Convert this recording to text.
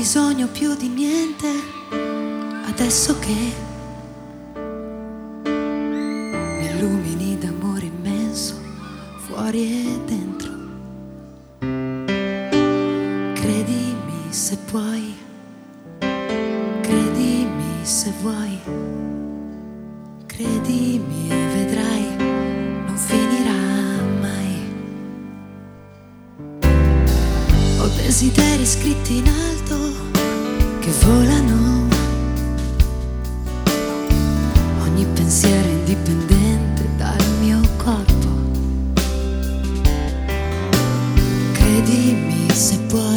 bisogno più di niente adesso che mi illumini d'amore immenso fuori e dentro. Credimi se puoi, credimi se vuoi, credimi e vedrai, non finirà mai. Ho desideri scritti in alto che volano, ogni pensiero è indipendente dal mio corpo. Credimi se puoi,